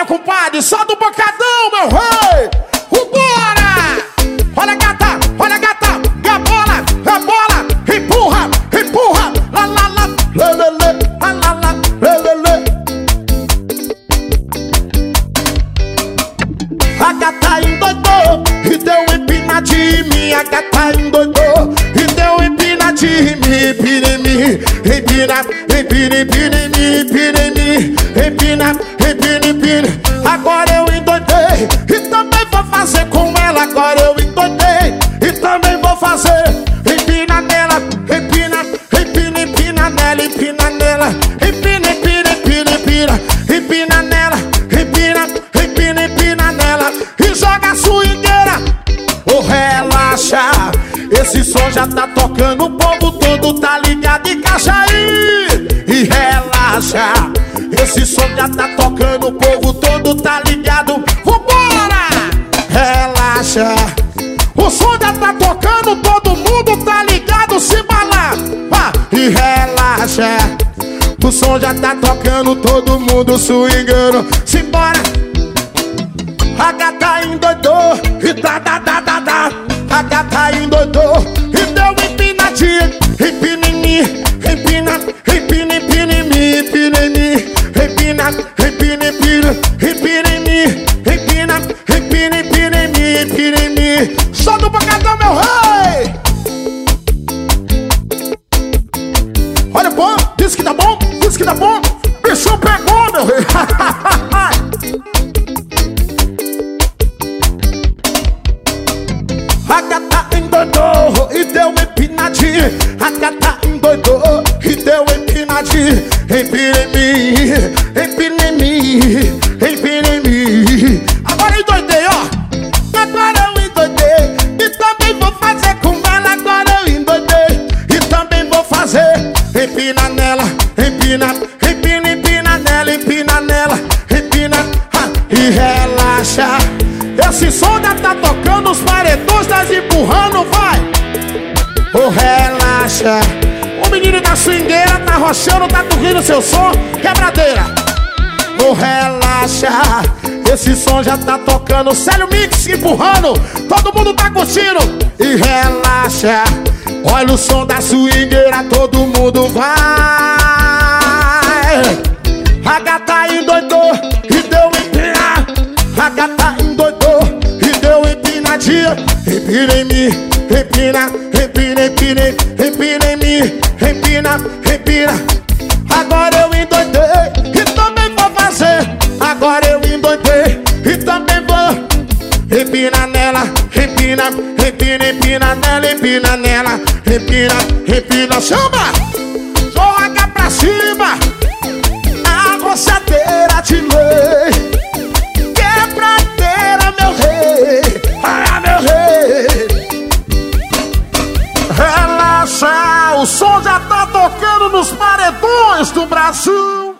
meu compadre. Solta o bocadão, meu rei. Vambora! Olha a gata, gabola, rebola, empurra, empurra, lá, lá, lá, lelele, lá, lá, lá, lelele. A gata endoidou e deu empina de mim. A gata endoidou e deu empina de mim. Empina em mim, empina, empina, empina em mim, empina em mim, empina, empina, empina. Agora eu endoidei e também vou fazer com ela. Agora eu endoidei e também vou fazer. Empina nela, empina, empina, empina nela, empina nela, empina, empina, empina, empina, empina nela, empina, empina, empina nela e joga a swingueira. Oh, relaxa, esse som já tá tocando, o povo todo tá ligado em Cajaí. E relaxa, esse som já tá tocando, o povo todo tá ligado. Vambora! Relaxa, o som já tá tocando, todo mundo tá ligado, se balar. E relaxa, o som já tá tocando, todo mundo swingando. Simbora! A gata endoidou e tá, da, da, da, da. A gata endoidou e deu empinadinha. Empina em mim, empina, empina, empina em mim, empina em mim, empina, empina, empina, empina em mim, empina, empina, empina em mim, empina em mim. Só do bocadão, meu rei! Olha, bom, disse que tá bom, disse que tá bom. Bicho pegou, meu rei! A gata endoidou e deu empinadinha. A gata endoidou e deu empinadinha. Empina em mim, empina em mim, empina em mim. Agora endoidei, ó. Agora eu endoidei e também vou fazer com ela. Agora eu endoidei e também vou fazer. Empina nela, empina, empina, empina nela, empina nela, empina, e relaxa. Esse som já tá tocando, os paredões tá empurrando, vai! Oh, relaxa. O menino da swingueira tá rochando, tá dormindo seu som, quebradeira. Oh, relaxa. Esse som já tá tocando, Célio Mix empurrando, todo mundo tá curtindo. E relaxa. Olha o som da swingueira, todo mundo vai. A gata endoidou e deu empina. A gata endoidou e deu empinadinha. Empina em mim, empina, empina, empina, empina em mim, empina, empina. Agora eu endoidei e também vou fazer. Agora eu endoidei e também vou. Empina nela, empina, empina, empina nela, empina nela, empina, empina. Chama! Joga pra cima a roçadeira de lei. Quebradeira, meu rei, ah, meu rei. Relaxa, o som já tá tocando nos paredões do Brasil.